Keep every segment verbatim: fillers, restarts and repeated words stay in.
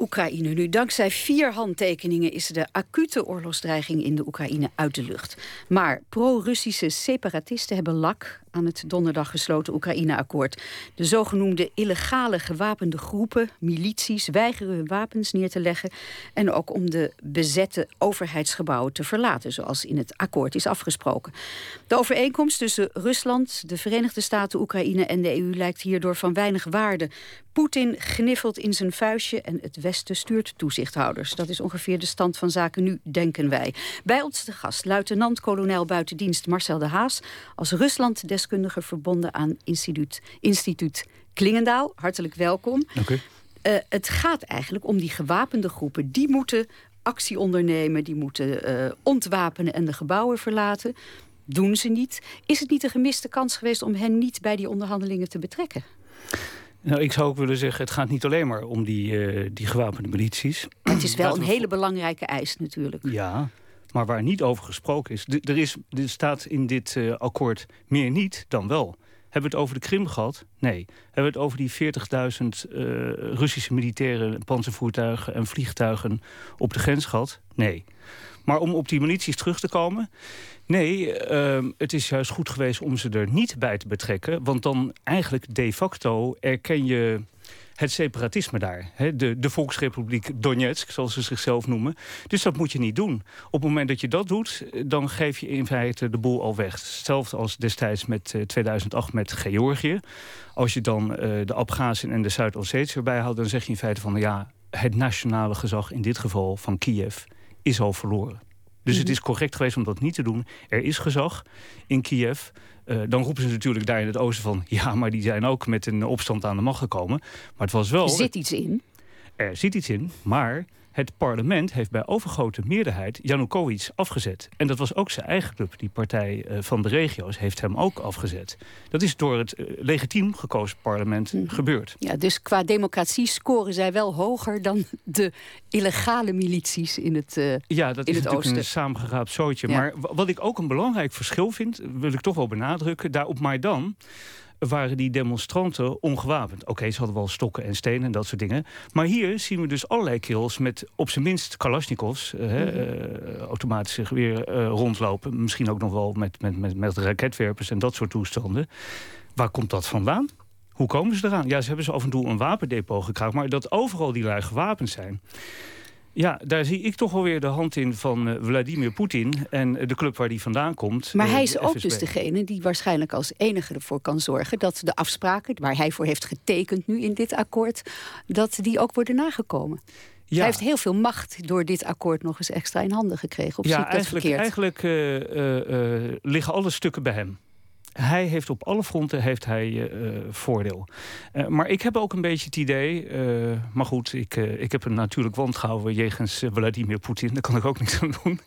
Oekraïne nu. Dankzij vier handtekeningen is de acute oorlogsdreiging in de Oekraïne uit de lucht. Maar pro-Russische separatisten hebben lak aan het donderdag gesloten Oekraïne-akkoord. De zogenoemde illegale gewapende groepen, milities, weigeren hun wapens neer te leggen en ook om de bezette overheidsgebouwen te verlaten, zoals in het akkoord is afgesproken. De overeenkomst tussen Rusland, de Verenigde Staten, Oekraïne en de E U lijkt hierdoor van weinig waarde. Poetin gniffelt in zijn vuistje en het Westen stuurt toezichthouders. Dat is ongeveer de stand van zaken nu, denken wij. Bij ons de gast, luitenant-kolonel buitendienst Marcel de Haas, als Rusland-deskundige verbonden aan instituut, instituut Klingendaal. Hartelijk welkom. Dank u. Uh, het gaat eigenlijk om die gewapende groepen. Die moeten actie ondernemen, die moeten uh, ontwapenen en de gebouwen verlaten. Doen ze niet. Is het niet een gemiste kans geweest om hen niet bij die onderhandelingen te betrekken? Nou, ik zou ook willen zeggen, het gaat niet alleen maar om die, uh, die gewapende milities. Maar het is wel een hele belangrijke eis natuurlijk. Ja, maar waar niet over gesproken is. D- er, is er staat in dit uh, akkoord meer niet dan wel. Hebben we het over de Krim gehad? Nee. Hebben we het over die veertigduizend uh, Russische militaire panzervoertuigen en vliegtuigen op de grens gehad? Nee. Maar om op die milities terug te komen, nee, uh, het is juist goed geweest om ze er niet bij te betrekken. Want dan eigenlijk de facto erken je het separatisme daar. Hè? De, de Volksrepubliek Donetsk, zoals ze zichzelf noemen. Dus dat moet je niet doen. Op het moment dat je dat doet, dan geef je in feite de boel al weg. Hetzelfde als destijds met uh, tweeduizend acht met Georgië. Als je dan uh, de Abchazen en de Zuid-Ossetië erbij houdt, dan zeg je in feite van ja, het nationale gezag, in dit geval van Kiev, is al verloren. Dus mm-hmm. het is correct geweest om dat niet te doen. Er is gezag in Kiev. Uh, dan roepen ze natuurlijk daar in het oosten van ja, maar die zijn ook met een opstand aan de macht gekomen. Maar het was wel. Er zit iets in. Er zit iets in, maar het parlement heeft bij overgrote meerderheid Janukovic afgezet. En dat was ook zijn eigen club. Die partij uh, van de regio's heeft hem ook afgezet. Dat is door het uh, legitiem gekozen parlement mm. gebeurd. Ja, dus qua democratie scoren zij wel hoger dan de illegale milities in het oosten. Uh, ja, dat is natuurlijk oosten. Een samengeraapt zootje. Ja. Maar w- wat ik ook een belangrijk verschil vind, wil ik toch wel benadrukken. Daar op Maidan waren die demonstranten ongewapend. Oké, okay, ze hadden wel stokken en stenen en dat soort dingen. Maar hier zien we dus allerlei kills met op zijn minst Kalashnikovs, uh, mm-hmm. uh, automatische geweer uh, rondlopen. Misschien ook nog wel met, met, met, met raketwerpers en dat soort toestanden. Waar komt dat vandaan? Hoe komen ze eraan? Ja, ze hebben ze af en toe een wapendepot gekraakt, maar dat overal die lui gewapend zijn. Ja, daar zie ik toch wel weer de hand in van uh, Vladimir Poetin en de club waar die vandaan komt. Maar uh, hij is ook F S B. Dus degene die waarschijnlijk als enige ervoor kan zorgen dat de afspraken waar hij voor heeft getekend nu in dit akkoord, dat die ook worden nagekomen. Ja. Hij heeft heel veel macht door dit akkoord nog eens extra in handen gekregen. Of ja, zie ik dat eigenlijk, verkeerd? eigenlijk uh, uh, uh, liggen alle stukken bij hem. Hij heeft op alle fronten heeft hij uh, voordeel. Uh, maar ik heb ook een beetje het idee, uh, maar goed, ik, uh, ik heb een natuurlijk wantrouwen jegens uh, Vladimir Poetin. Daar kan ik ook niks aan doen.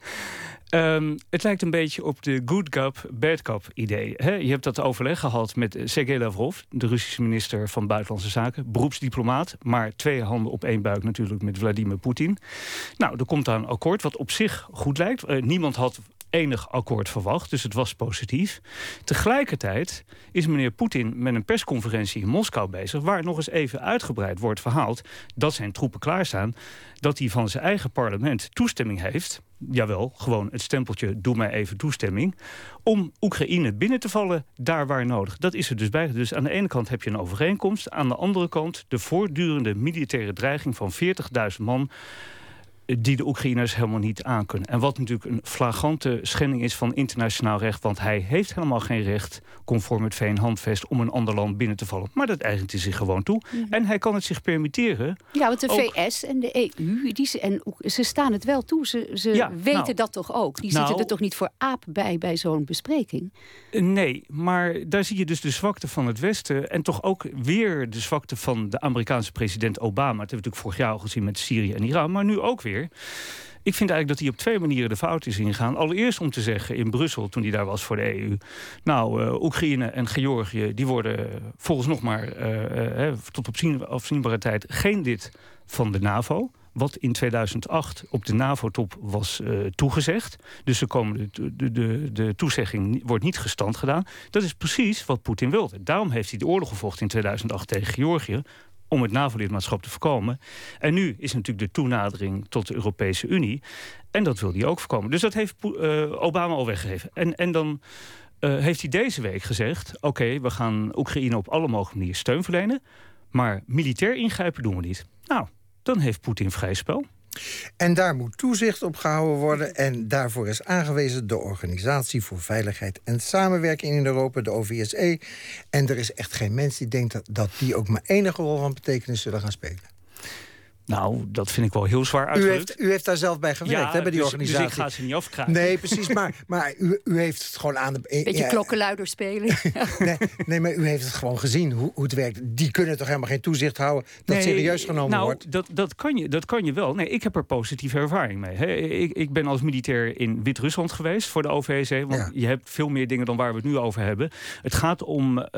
Um, het lijkt een beetje op de good cop, bad cop idee. He, je hebt dat overleg gehad met Sergei Lavrov, de Russische minister van Buitenlandse Zaken, beroepsdiplomaat, maar twee handen op één buik natuurlijk met Vladimir Poetin. Nou, er komt daar een akkoord wat op zich goed lijkt. Uh, niemand had enig akkoord verwacht, dus het was positief. Tegelijkertijd is meneer Poetin met een persconferentie in Moskou bezig, waar nog eens even uitgebreid wordt verhaald dat zijn troepen klaarstaan, dat hij van zijn eigen parlement toestemming heeft, jawel, gewoon het stempeltje, doe mij even toestemming, om Oekraïne binnen te vallen daar waar nodig. Dat is er dus bij. Dus aan de ene kant heb je een overeenkomst, aan de andere kant de voortdurende militaire dreiging van veertigduizend man die de Oekraïners helemaal niet aankunnen. En wat natuurlijk een flagrante schending is van internationaal recht, want hij heeft helemaal geen recht, conform het V N-handvest, om een ander land binnen te vallen. Maar dat eigent hij zich gewoon toe. Mm-hmm. En hij kan het zich permitteren. Ja, want de ook V S en de E U, die ze, en, ze staan het wel toe. Ze, ze ja, weten nou, dat toch ook? Die nou, zitten er toch niet voor aap bij, bij zo'n bespreking? Nee, maar daar zie je dus de zwakte van het Westen en toch ook weer de zwakte van de Amerikaanse president Obama. Dat hebben we natuurlijk vorig jaar al gezien met Syrië en Iran, maar nu ook weer. Ik vind eigenlijk dat hij op twee manieren de fout is ingegaan. Allereerst om te zeggen in Brussel, toen hij daar was voor de E U, nou, uh, Oekraïne en Georgië, die worden volgens nog maar uh, uh, tot op zien, afzienbare tijd geen lid van de NAVO. Wat in tweeduizend acht op de NAVO-top was uh, toegezegd. Dus ze komen de, de, de, de toezegging wordt niet gestand gedaan. Dat is precies wat Poetin wilde. Daarom heeft hij de oorlog gevochten in tweeduizend acht tegen Georgië. om het NAVO-lidmaatschap te voorkomen. En nu is natuurlijk de toenadering tot de Europese Unie. En dat wil hij ook voorkomen. Dus dat heeft uh, Obama al weggegeven. En, en dan uh, heeft hij deze week gezegd... oké, okay, we gaan Oekraïne op alle mogelijke manieren steun verlenen... maar militair ingrijpen doen we niet. Nou, dan heeft Poetin vrij spel. En daar moet toezicht op gehouden worden. En daarvoor is aangewezen de Organisatie voor Veiligheid en Samenwerking in Europa, de O V S E. En er is echt geen mens die denkt dat, dat die ook maar enige rol van betekenis zullen gaan spelen. Nou, dat vind ik wel heel zwaar uitgedrukt. U heeft, u heeft daar zelf bij gewerkt, ja, hè, bij die dus, organisatie. Dus ik ga ze niet afkrijgen. Nee, precies, maar, maar u, u heeft het gewoon aan de... Beetje ja, klokkenluider spelen. nee, nee, maar u heeft het gewoon gezien, hoe, hoe het werkt. Die kunnen toch helemaal geen toezicht houden dat nee, serieus genomen nou, wordt? Dat, dat, kan je, dat kan je wel. Nee, ik heb er positieve ervaring mee. He, ik, ik ben als militair in Wit-Rusland geweest voor de O V S E. Want ja. je hebt veel meer dingen dan waar we het nu over hebben. Het gaat om uh,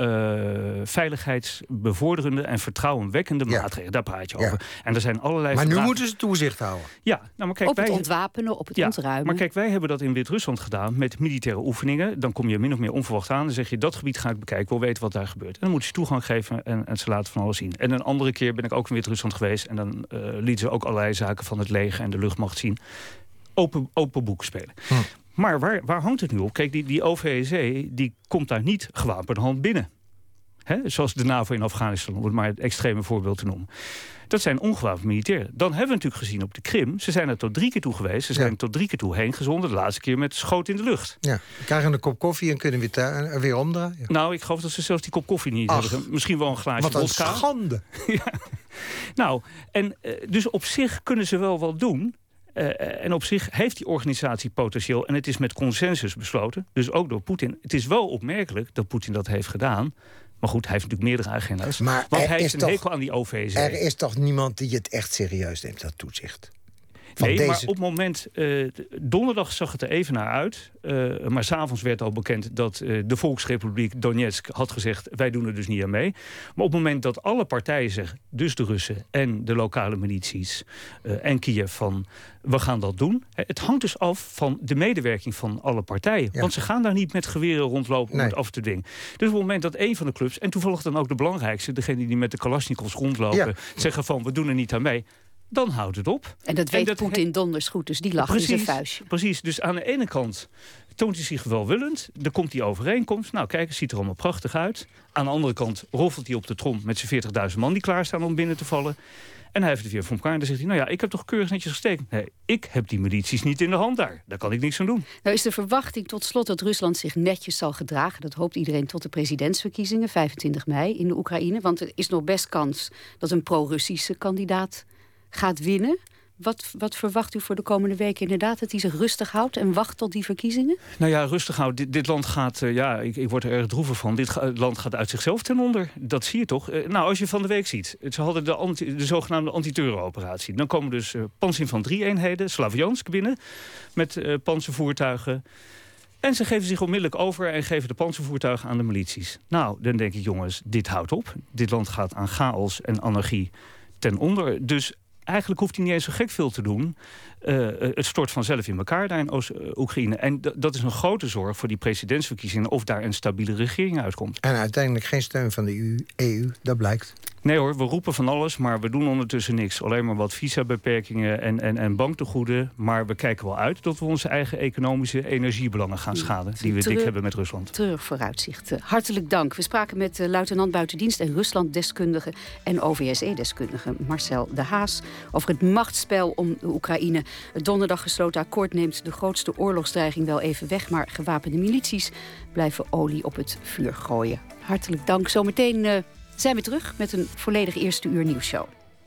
veiligheidsbevorderende en vertrouwenwekkende ja. maatregelen. Daar praat je over. Ja. En er zijn allerlei... Maar nu moeten ze toezicht houden. Ja, nou, maar kijk, op het wij, ontwapenen, op het ja, ontruimen. Maar kijk, wij hebben dat in Wit-Rusland gedaan met militaire oefeningen. Dan kom je min of meer onverwacht aan. Dan zeg je, dat gebied ga ik bekijken. Ik wil weten wat daar gebeurt. En dan moeten ze toegang geven en, en ze laten van alles zien. En een andere keer ben ik ook in Wit-Rusland geweest. En dan uh, lieten ze ook allerlei zaken van het leger en de luchtmacht zien. Open, open boek spelen. Hm. Maar waar, waar hangt het nu op? Kijk, die, die O V S E die komt daar niet gewapende hand binnen. He, zoals de NAVO in Afghanistan, om het maar het extreme voorbeeld te noemen. Dat zijn ongewapende militairen. Dan hebben we natuurlijk gezien op de Krim. Ze zijn er tot drie keer toe geweest. Ze zijn ja. tot drie keer toe heen gezonden. De laatste keer met schoot in de lucht. Ja, we krijgen een kop koffie en kunnen weer, weer omdraaien. Ja. Nou, ik geloof dat ze zelfs die kop koffie niet Ach, hebben. Misschien wel een glaasje vodka. Wat een schande. ja. Nou, en uh, dus op zich kunnen ze wel wat doen. Uh, en op zich heeft die organisatie potentieel. En het is met consensus besloten. Dus ook door Poetin. Het is wel opmerkelijk dat Poetin dat heeft gedaan. Maar goed, hij heeft natuurlijk meerdere agenda's. Maar want hij heeft een toch, hekel aan die O V S E. Er is toch niemand die het echt serieus neemt, dat toezicht? Van nee, deze... maar op het moment... Uh, donderdag zag het er even naar uit. Uh, maar s'avonds werd al bekend dat uh, de Volksrepubliek Donetsk had gezegd... wij doen er dus niet aan mee. Maar op het moment dat alle partijen zeggen... dus de Russen en de lokale milities uh, en Kiev van... we gaan dat doen. Het hangt dus af van de medewerking van alle partijen. Ja. Want ze gaan daar niet met geweren rondlopen om nee. het af te dwingen. Dus op het moment dat een van de clubs... en toevallig dan ook de belangrijkste... degene die met de Kalashnikovs rondlopen... Ja. zeggen van we doen er niet aan mee... dan houdt het op. En dat weet Poetin he- donders goed, dus die lacht precies, in zijn vuistje. Precies, dus aan de ene kant toont hij zich welwillend. Dan komt die overeenkomst. Nou kijk, het ziet er allemaal prachtig uit. Aan de andere kant roffelt hij op de trom met zijn veertigduizend man... die klaarstaan om binnen te vallen. En hij heeft het weer voor elkaar. En dan zegt hij, nou ja, ik heb toch keurig netjes gestekend. Nee, ik heb die milities niet in de hand daar. Daar kan ik niks aan doen. Nou is de verwachting tot slot dat Rusland zich netjes zal gedragen. Dat hoopt iedereen tot de presidentsverkiezingen, vijfentwintig mei in de Oekraïne. Want er is nog best kans dat een pro-Russische kandidaat gaat winnen. Wat, wat verwacht u voor de komende weken inderdaad? Dat hij zich rustig houdt en wacht tot die verkiezingen? Nou ja, rustig houdt. Dit, dit land gaat, uh, ja, ik, ik word er erg droevig van. Dit ga, land gaat uit zichzelf ten onder. Dat zie je toch? Uh, nou, als je van de week ziet. Ze hadden de, anti, de zogenaamde anti-terror-operatie. Dan komen dus uh, panzerinfanterie-eenheden, Slavjansk binnen... met uh, panzervoertuigen. En ze geven zich onmiddellijk over en geven de panzervoertuigen aan de milities. Nou, dan denk ik, jongens, dit houdt op. Dit land gaat aan chaos en anarchie ten onder. Dus eigenlijk hoeft hij niet eens zo gek veel te doen. Uh, het stort vanzelf in elkaar daar in Oost-Oekraïne. En d- dat is een grote zorg voor die presidentsverkiezingen... of daar een stabiele regering uitkomt. En uiteindelijk geen steun van de E U, dat blijkt. Nee hoor, we roepen van alles, maar we doen ondertussen niks. Alleen maar wat visabeperkingen en, en, en banktegoeden. Maar we kijken wel uit dat we onze eigen economische energiebelangen gaan schaden... die we Treur, dik hebben met Rusland. Treurig vooruitzicht. Hartelijk dank. We spraken met uh, luitenant buitendienst en Rusland-deskundige... en O V S E-deskundige Marcel de Haas... over het machtsspel om de Oekraïne. Het donderdag gesloten akkoord neemt de grootste oorlogsdreiging wel even weg... maar gewapende milities blijven olie op het vuur gooien. Hartelijk dank. Zometeen... Uh, zijn we terug met een volledig eerste uur nieuwsshow.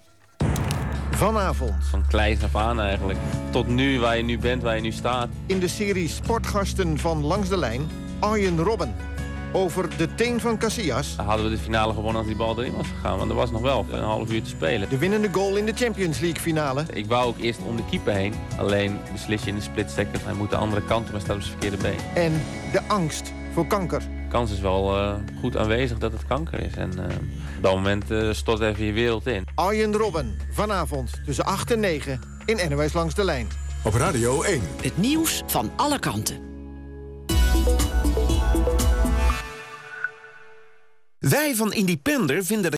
Vanavond. Van kleins af aan eigenlijk. Tot nu, waar je nu bent, waar je nu staat. In de serie Sportgasten van Langs de Lijn, Arjen Robben. Over de teen van Casillas. Hadden we de finale gewonnen als die bal erin was gegaan. Want er was nog wel een half uur te spelen. De winnende goal in de Champions League finale. Ik wou ook eerst om de keeper heen. Alleen beslis je in de split second. Hij moet de andere kant, maar staat op zijn verkeerde been. En de angst voor kanker. De kans is wel uh, goed aanwezig dat het kanker is. En uh, op dat moment uh, stort even je wereld in. Arjen Robben, vanavond tussen acht en negen in N O S Langs de Lijn. Op Radio één. Het nieuws van alle kanten. Wij van Independer vinden dat